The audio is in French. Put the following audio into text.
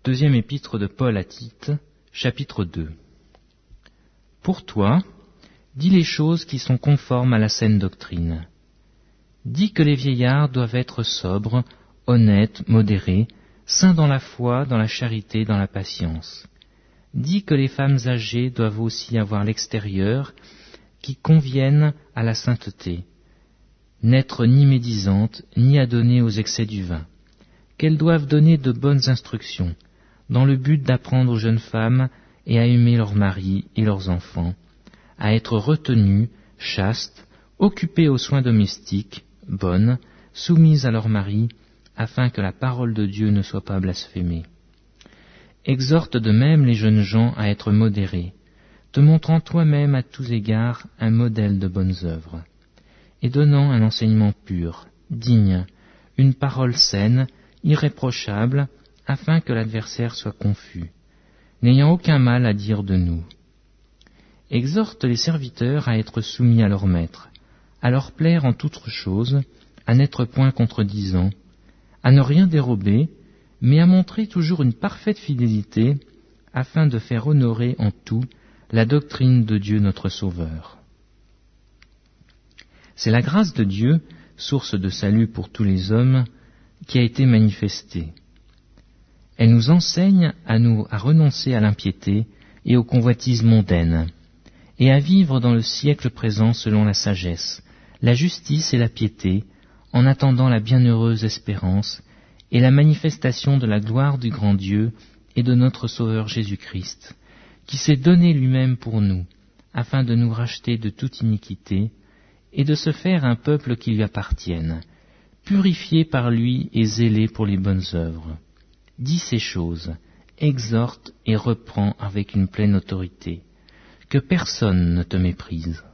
Deuxième épître de Paul à Tite, chapitre 2. Pour toi, dis les choses qui sont conformes à la saine doctrine. Dis que les vieillards doivent être sobres, honnêtes, modérés, saints dans la foi, dans la charité, dans la patience. Dis que les femmes âgées doivent aussi avoir l'extérieur qui convienne à la sainteté, n'être ni médisantes, ni adonnées aux excès du vin, qu'elles doivent donner de bonnes instructions, dans le but d'apprendre aux jeunes femmes et à aimer leurs maris et leurs enfants, à être retenues, chastes, occupées aux soins domestiques, bonnes, soumises à leurs maris, afin que la parole de Dieu ne soit pas blasphémée. Exhorte de même les jeunes gens à être modérés, te montrant toi-même à tous égards un modèle de bonnes œuvres, et donnant un enseignement pur, digne, une parole saine, irréprochable, afin que l'adversaire soit confus, n'ayant aucun mal à dire de nous. Exhorte les serviteurs à être soumis à leur maître, à leur plaire en toutes choses, à n'être point contredisants, à ne rien dérober, mais à montrer toujours une parfaite fidélité, afin de faire honorer en tout la doctrine de Dieu notre Sauveur. C'est la grâce de Dieu, source de salut pour tous les hommes, qui a été manifestée. Elle nous enseigne à renoncer à l'impiété et aux convoitises mondaines, et à vivre dans le siècle présent selon la sagesse, la justice et la piété, en attendant la bienheureuse espérance et la manifestation de la gloire du grand Dieu et de notre Sauveur Jésus-Christ, qui s'est donné lui-même pour nous, afin de nous racheter de toute iniquité, et de se faire un peuple qui lui appartienne, purifié par lui et zélé pour les bonnes œuvres. Dis ces choses, exhorte et reprends avec une pleine autorité, que personne ne te méprise.